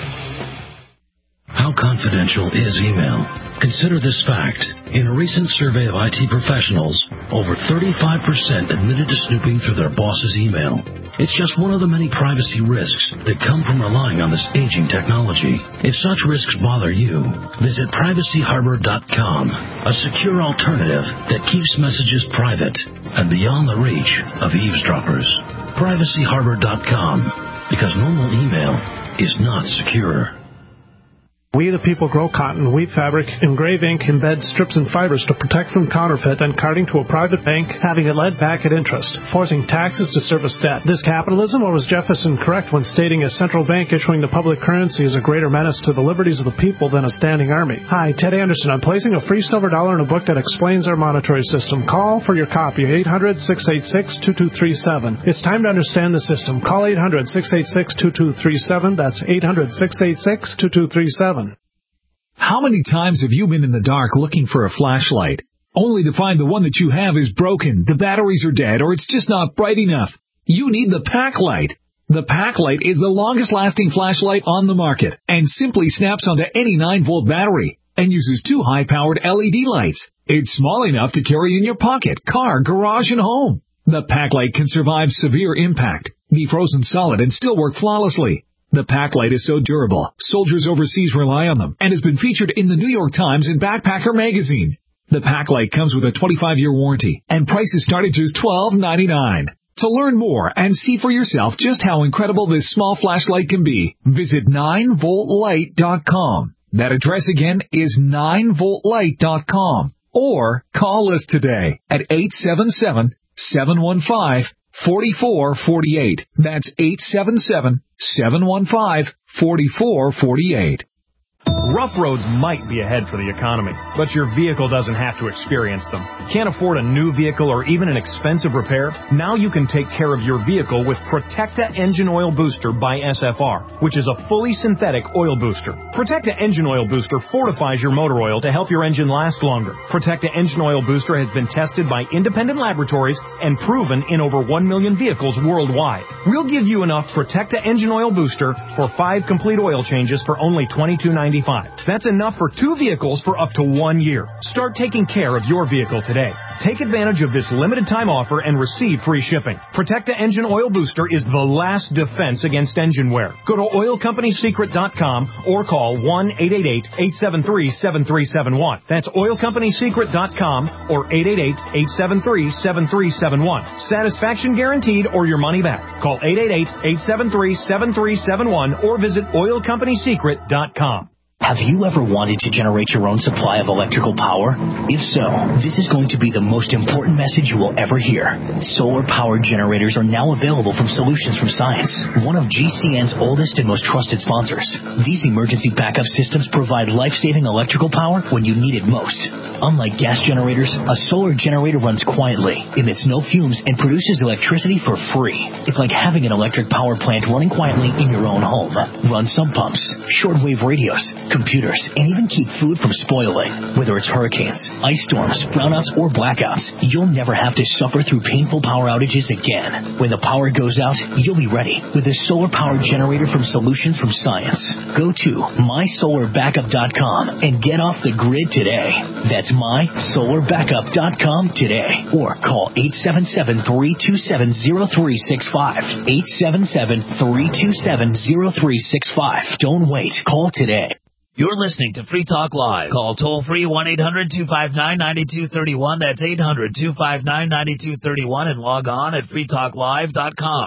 How confidential is email? Consider this fact. In a recent survey of I T professionals, over thirty-five percent admitted to snooping through their boss's email. It's just one of the many privacy risks that come from relying on this aging technology. If such risks bother you, visit privacy harbor dot com, a secure alternative that keeps messages private and beyond the reach of eavesdroppers. privacy harbor dot com, because normal email is not secure. We the people grow cotton, weave fabric, engrave ink, embed strips and fibers to protect from counterfeit, then carting to a private bank, having it led back at interest, forcing taxes to service debt. This capitalism, or was Jefferson correct when stating a central bank issuing the public currency is a greater menace to the liberties of the people than a standing army? Hi, Ted Anderson. I'm placing a free silver dollar in a book that explains our monetary system. Call for your copy, eight hundred, six eight six, two two three seven. It's time to understand the system. Call eight hundred, six eight six, two two three seven. That's eight hundred, six eight six, two two three seven. How many times have you been in the dark looking for a flashlight, only to find the one that you have is broken, the batteries are dead, or it's just not bright enough? You need the Packlight. The Packlight is the longest-lasting flashlight on the market and simply snaps onto any nine volt battery and uses two high-powered L E D lights. It's small enough to carry in your pocket, car, garage, and home. The Packlight can survive severe impact, be frozen solid, and still work flawlessly. The Packlight is so durable, soldiers overseas rely on them, and has been featured in the New York Times and Backpacker magazine. The Packlight comes with a twenty-five year warranty, and prices start at just twelve ninety-nine. To learn more and see for yourself just how incredible this small flashlight can be, visit nine volt light dot com. That address again is nine volt light dot com. Or call us today at eight seven seven, seven one five, four four four eight. That's eight seven seven, seven one five, four four four eight. Rough roads might be ahead for the economy, but your vehicle doesn't have to experience them. Can't afford a new vehicle or even an expensive repair? Now you can take care of your vehicle with Protecta Engine Oil Booster by S F R, which is a fully synthetic oil booster. Protecta Engine Oil Booster fortifies your motor oil to help your engine last longer. Protecta Engine Oil Booster has been tested by independent laboratories and proven in over one million vehicles worldwide. We'll give you enough Protecta Engine Oil Booster for five complete oil changes for only twenty-two ninety-five. That's enough for two vehicles for up to one year. Start taking care of your vehicle today. Take advantage of this limited time offer and receive free shipping. Protecta Engine Oil Booster is the last defense against engine wear. Go to oil company secret dot com or call one eight eight eight, eight seven three, seven three seven one. That's oil company secret dot com or eight eight eight, eight seven three, seven three seven one. Satisfaction guaranteed or your money back. Call eight eight eight, eight seven three, seven three seven one or visit oil company secret dot com. Have you ever wanted to generate your own supply of electrical power? If so, this is going to be the most important message you will ever hear. Solar-powered generators are now available from Solutions from Science, one of G C N's oldest and most trusted sponsors. These emergency backup systems provide life-saving electrical power when you need it most. Unlike gas generators, a solar generator runs quietly, emits no fumes, and produces electricity for free. It's like having an electric power plant running quietly in your own home. Run sump pumps, shortwave radios, computers, and even keep food from spoiling. Whether it's hurricanes, ice storms, brownouts, or blackouts, you'll never have to suffer through painful power outages again. When the power goes out, you'll be ready with a solar-powered generator from Solutions from Science. Go to my solar backup dot com and get off the grid today. That's my solar backup dot com today. Or call eight seven seven, three two seven, zero three six five. eight seven seven, three two seven, zero three six five. Don't wait. Call today. You're listening to Free Talk Live. Call toll-free one eight hundred, two five nine, nine two three one. That's eight hundred, two five nine, nine two three one and log on at free talk live dot com.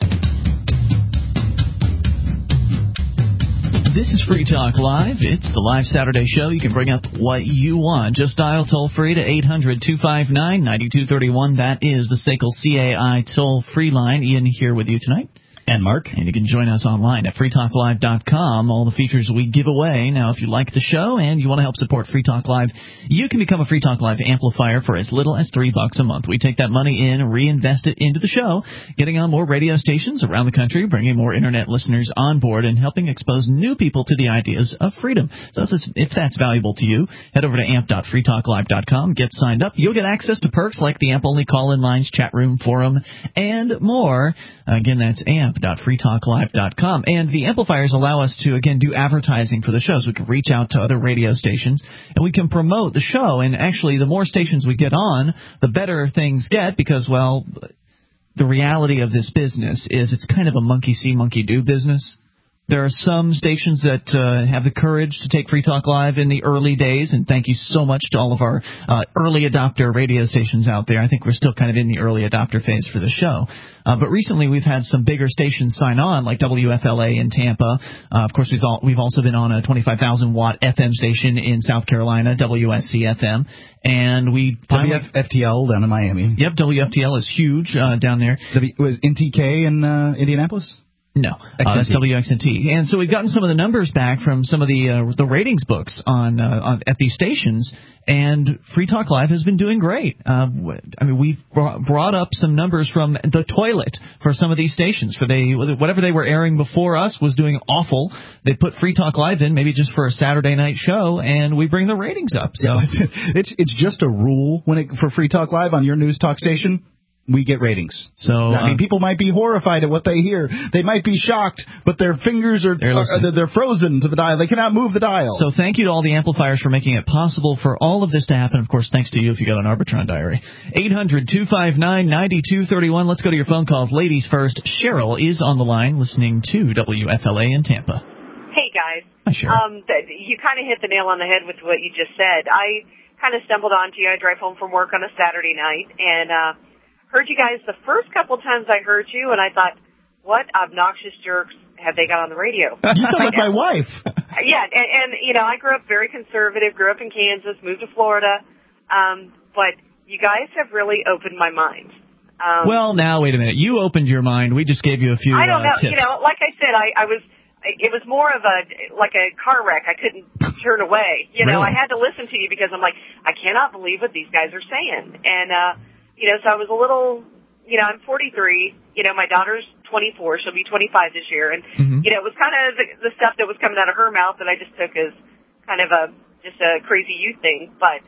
This is Free Talk Live. It's the live Saturday show. You can bring up what you want. Just dial toll-free to eight hundred, two five nine, nine two three one. That is the S A C L C A I toll-free line. Ian here with you tonight. And Mark. And you can join us online at free talk live dot com. All the features we give away. Now, if you like the show and you want to help support Free Talk Live, you can become a Free Talk Live amplifier for as little as three bucks a month. We take that money in and reinvest it into the show, getting on more radio stations around the country, bringing more internet listeners on board, and helping expose new people to the ideas of freedom. So if that's valuable to you, head over to amp dot free talk live dot com, get signed up. You'll get access to perks like the AMP-only call-in lines, chat room, forum, and more. Again, that's amp dot free talk live dot com. And the amplifiers allow us to, again, do advertising for the shows. We can reach out to other radio stations, and we can promote the show. And actually, the more stations we get on, the better things get because, well, the reality of this business is it's kind of a monkey-see, monkey-do business. There are some stations that uh, have the courage to take Free Talk Live in the early days, and thank you so much to all of our uh, early adopter radio stations out there. I think we're still kind of in the early adopter phase for the show. Uh, but recently we've had some bigger stations sign on, like W F L A in Tampa. Uh, of course, we've, all, we've also been on a twenty-five thousand watt F M station in South Carolina, W S C F M. And we W F T L down in Miami. Yep, W F T L is huge uh, down there. W, was N T K in uh, Indianapolis? No, uh, that's W X N T. And so we've gotten some of the numbers back from some of the uh, the ratings books on, uh, on at these stations, and Free Talk Live has been doing great. Uh, I mean, we've brought up some numbers from the toilet for some of these stations. For they whatever they were airing before us was doing awful. They put Free Talk Live in maybe just for a Saturday night show, and we bring the ratings up. So it's it's just a rule when it, for Free Talk Live on your news talk station. We get ratings. So I mean, um, people might be horrified at what they hear. They might be shocked, but their fingers are, they're, are they're frozen to the dial. They cannot move the dial. So thank you to all the amplifiers for making it possible for all of this to happen. Of course, thanks to you if you got an Arbitron diary. eight hundred, two five nine, nine two three one. Let's go to your phone calls. Ladies first. Cheryl is on the line listening to W F L A in Tampa. Hey, guys. Hi, Cheryl. Um, th- you kind of hit the nail on the head with what you just said. I kind of stumbled onto you. I drive home from work on a Saturday night, and uh heard you guys the first couple times I heard you, and I thought, what obnoxious jerks have they got on the radio? You sound like my wife. Yeah, and, and, you know, I grew up very conservative, grew up in Kansas, moved to Florida, um, but you guys have really opened my mind. Um, well, now, wait a minute. You opened your mind. We just gave you a few I don't know. uh, tips. You know, like I said, I, I was, it was more of a, like a car wreck. I couldn't turn away. You know, Really? I had to listen to you because I'm like, I cannot believe what these guys are saying. And, uh, you know, so I was a little, you know, I'm forty-three. You know, my daughter's twenty-four. She'll be twenty-five this year. And, Mm-hmm. you know, it was kind of the, the stuff that was coming out of her mouth that I just took as kind of a, just a crazy youth thing. But,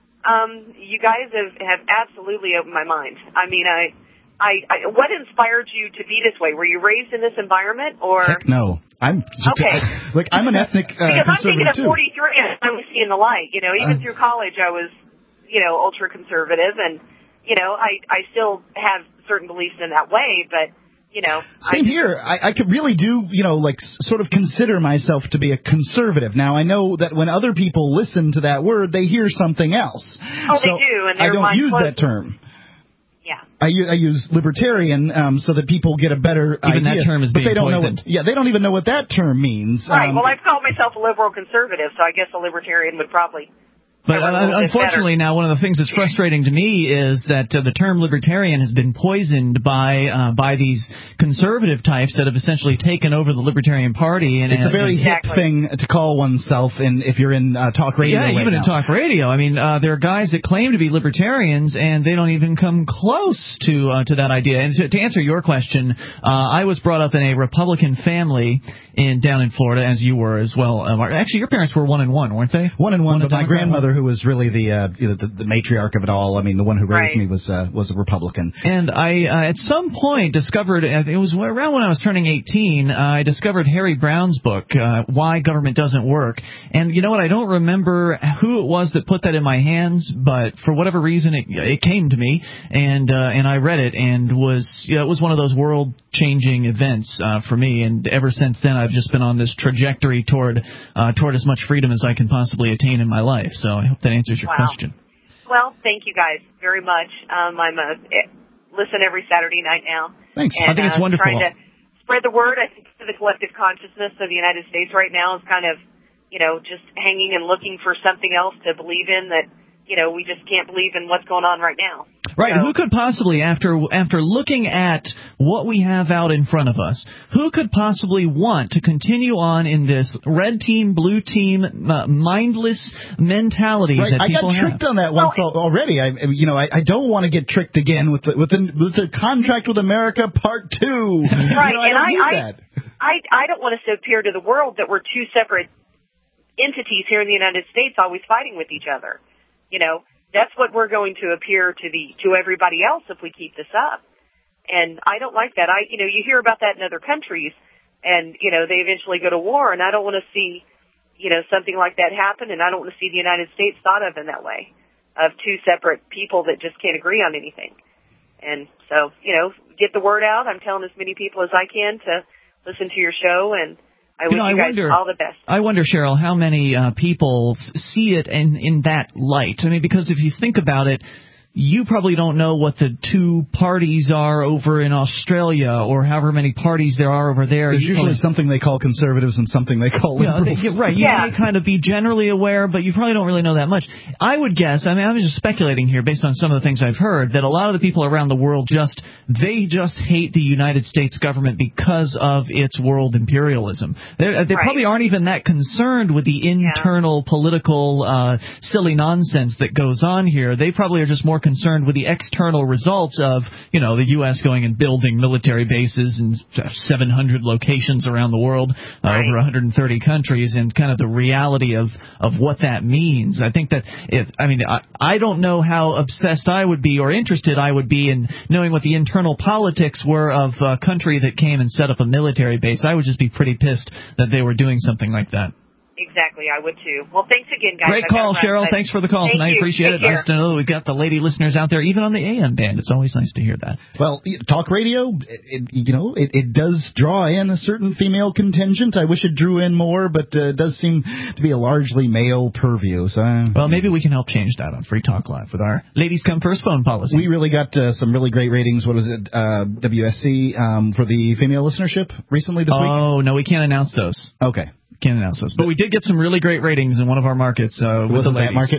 um, you guys have, have absolutely opened my mind. I mean, I, I, I, what inspired you to be this way? Were you raised in this environment, or? Heck no. I'm Okay. like I'm an ethnic uh, Because I'm thinking conservative at too. forty-three, and I was seeing the light. You know, even Uh, through college, I was, you know, ultra conservative, and you know, I I still have certain beliefs in that way, but you know, Same here. I, I could really do, you know, like s- sort of consider myself to be a conservative. Now, I know that when other people listen to that word, they hear something else. oh, so they do, and I their don't mind use closes. that term. Yeah. I use, I use libertarian um, so that people get a better Even idea. that term is but being they don't poisoned. know what, yeah, they don't even know what that term means. Right. Um, Well, I've called myself a liberal conservative, so I guess a libertarian would probably. But cover a uh, little bit unfortunately, now one of the things that's frustrating to me is that uh, the term libertarian has been poisoned by uh, by these conservative types that have essentially taken over the Libertarian Party. And it's a very and, hip thing to call oneself in if you're in uh, talk radio. Yeah, right even in now. talk radio. I mean, uh, there are guys that claim to be libertarians, and they don't even come close to uh, to that idea. And to, to answer your question, uh, I was brought up in a Republican family in down in Florida, as you were as well. Uh, Mark. Actually, your parents were one and one, weren't they? One and one, One but my Democrat, grandmother, who was really the, uh, you know, the the matriarch of it all, I mean, the one who raised Right. me was uh, was a Republican. And I, uh, at some point, discovered, I think it was around when I was turning eighteen, uh, I discovered Harry Brown's book, uh, Why Government Doesn't Work. And you know what, I don't remember who it was that put that in my hands, but for whatever reason, it, it came to me, and uh, and I read it, and was, you know, it was one of those world-changing events uh, for me, and ever since then, I've just been on this trajectory toward, uh, toward as much freedom as I can possibly attain in my life. So I hope that answers your Wow. question. Well, thank you guys very much. Um, I'm a eh, listen every Saturday night now. Thanks. And, I think it's uh, wonderful. Trying to spread the word. I think the collective consciousness of the United States right now is kind of, you know, just hanging and looking for something else to believe in that, you know, we just can't believe in what's going on right now. Right. So- Who could possibly, after after looking at what we have out in front of us, who could possibly want to continue on in this red team, blue team, uh, mindless mentality Right, that I got people tricked have? on that once al- already. I, you know, I, I don't want to get tricked again with the, with the, with the contract with America Part Two. Right, you know, I and don't I, need I, that. I, I don't want us to appear to the world that we're two separate entities here in the United States always fighting with each other. You know, that's what we're going to appear to the to everybody else if we keep this up. And I don't like that. I, you know, you hear about that in other countries, and you know they eventually go to war. And I don't want to see, you know, something like that happen. And I don't want to see the United States thought of in that way, of two separate people that just can't agree on anything. And so, you know, get the word out. I'm telling as many people as I can to listen to your show, and I You wish know, you I guys wonder- all the best. I wonder, Cheryl, how many uh, people f- see it in, in that light. I mean, because if you think about it, you probably don't know what the two parties are over in Australia or however many parties there are over there. There's You usually probably- something they call conservatives and something they call Yeah, liberals. they- yeah, right. You may kind of be generally aware, but you probably don't really know that much. I would guess, I mean, I'm just speculating here based on some of the things I've heard, that a lot of the people around the world just, they just hate the United States government because of its world imperialism. They, they Right. probably aren't even that concerned with the internal political uh, silly nonsense that goes on here. They probably are just more concerned with the external results of, you know, the U S going and building military bases in seven hundred locations around the world, uh, over one hundred thirty countries, and kind of the reality of, of what that means. I think that if, I mean, I, I don't know how obsessed I would be or interested I would be in knowing what the internal politics were of a country that came and set up a military base. I would just be pretty pissed that they were doing something like that. Exactly, I would too. Well, thanks again, guys. Great I've got call, to run, Cheryl. but Thanks for the call thank tonight. you. Appreciate Take it. care. Nice to know that we've got the lady listeners out there, even on the A M band. It's always nice to hear that. Well, talk radio, it, it, you know, it, it does draw in a certain female contingent. I wish it drew in more, but uh, it does seem to be a largely male purview. So, uh, Well, maybe we can help change that on Free Talk Live with our Ladies Come First phone policy. we really got uh, some really great ratings. What was it, uh, W S C, um, for the female listenership recently this week? Oh, no, we can't announce those. Okay. Can't announce those. But we did get some really great ratings in one of our markets uh, with Was the it that ladies. market?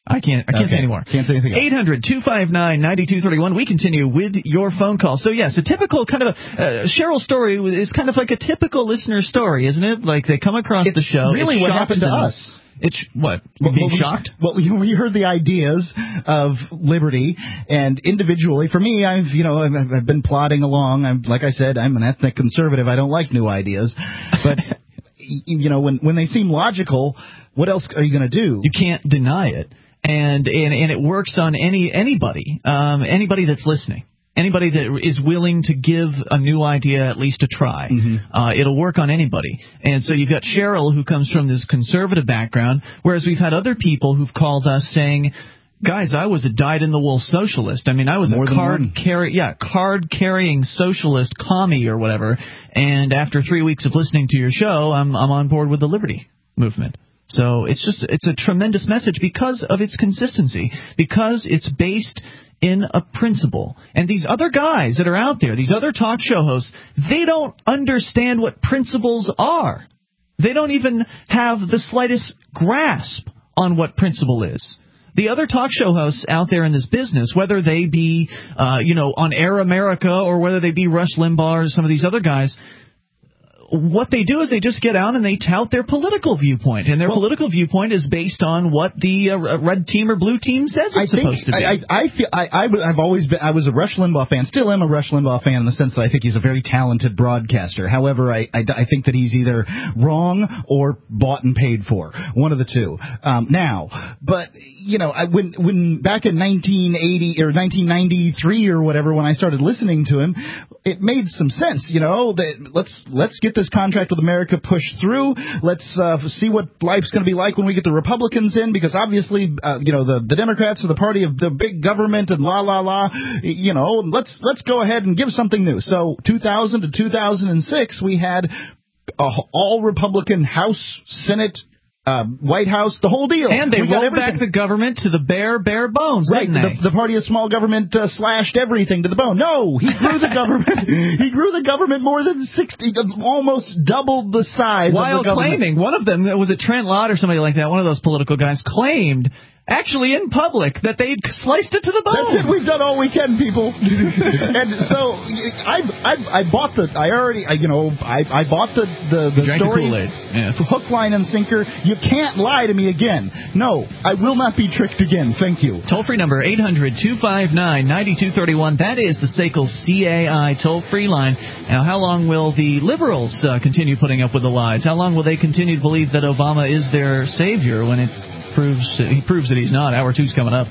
I can't. I can't okay. say anymore. Can't say anything else. eight hundred two five nine nine two three one. We continue with your phone call. So yes, a typical kind of a, uh, Cheryl's story is kind of like a typical listener story, isn't it? Like they come across it's the show. Really, it what happened to them. us? It's what? Well, being well, shocked? Well, we heard the ideas of liberty, and individually, for me, I've you know I've, I've been plodding along. I'm like I said, I'm an ethnic conservative. I don't like new ideas, but you know when when they seem logical, what else are you going to do? You can't deny it. And, and and it works on any anybody, um, anybody that's listening, anybody that is willing to give a new idea at least a try. Mm-hmm. Uh, it'll work on anybody. And so you've got Cheryl, who comes from this conservative background, whereas we've had other people who've called us saying, guys, I was a dyed-in-the-wool socialist. I mean, I was More a card carry, yeah, card-carrying socialist commie or whatever. And after three weeks of listening to your show, I'm I'm on board with the liberty movement. So it's just it's a tremendous message because of its consistency, because it's based in a principle. And these other guys that are out there, these other talk show hosts, they don't understand what principles are. They don't even have the slightest grasp on what principle is. The other talk show hosts out there in this business, whether they be, uh, you know, on Air America or whether they be Rush Limbaugh or some of these other guys, what they do is they just get out and they tout their political viewpoint, and their well, political viewpoint is based on what the uh, red team or blue team says it's I supposed think, to be. I, I, I feel I, I, I've always been I was a Rush Limbaugh fan, still am a Rush Limbaugh fan in the sense that I think he's a very talented broadcaster. However, I, I, I think that he's either wrong or bought and paid for, one of the two. Um, now, but you know, I, when when back in nineteen eighty or nineteen ninety-three or whatever, when I started listening to him, it made some sense. You know, that let's let's get this contract with America pushed through. Let's uh, see what life's going to be like when we get the Republicans in, because obviously, uh, you know, the, the Democrats are the party of the big government and la la la. You know, let's let's go ahead and give something new. So two thousand to two thousand six, we had a all Republican House, Senate, Uh, White House, the whole deal. And they rolled back the government to the bare, bare bones, right, didn't they? The, the party of small government uh, slashed everything to the bone. No, he grew the government. He grew the government more than sixty, almost doubled the size While of the government. claiming, one of them, was it Trent Lott or somebody like that, one of those political guys, claimed actually in public that they'd sliced it to the bone. That's it. We've done all we can, people. And so I, I, I bought the. I already, I, you know, I, I bought the the, the story. The Kool-Aid. Yeah. Hook, line, and sinker. You can't lie to me again. No, I will not be tricked again. Thank you. Toll free number eight hundred two five nine nine two three one. That is the S A C L C A I toll free line. Now, how long will the liberals uh, continue putting up with the lies? How long will they continue to believe that Obama is their savior when it proves he proves that he's not? Hour two's coming up.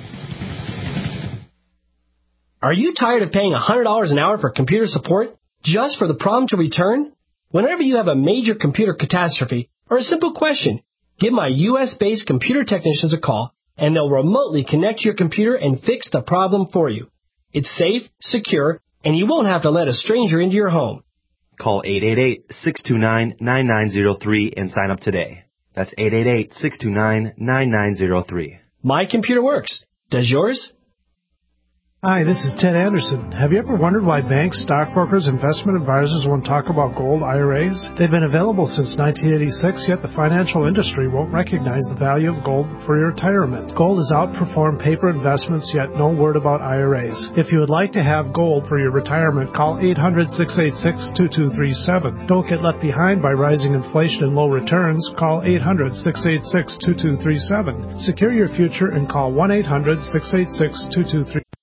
Are you tired of paying one hundred dollars an hour for computer support just for the problem to return? Whenever you have a major computer catastrophe or a simple question, give my U S-based computer technicians a call, and they'll remotely connect your computer and fix the problem for you. It's safe, secure, and you won't have to let a stranger into your home. Call eight eight eight, six two nine, nine nine zero three and sign up today. That's eight eight eight, six two nine, nine nine zero three. My computer works. Does yours? Hi, this is Ted Anderson. Have you ever wondered why banks, stockbrokers, investment advisors won't talk about gold I R As? They've been available since nineteen eighty-six, yet the financial industry won't recognize the value of gold for your retirement. Gold has outperformed paper investments, yet no word about I R As. If you would like to have gold for your retirement, call eight hundred, six eight six, two two three seven. Don't get left behind by rising inflation and low returns. Call eight hundred, six eight six, two two three seven. Secure your future and call one eight hundred, six eight six, two two three seven.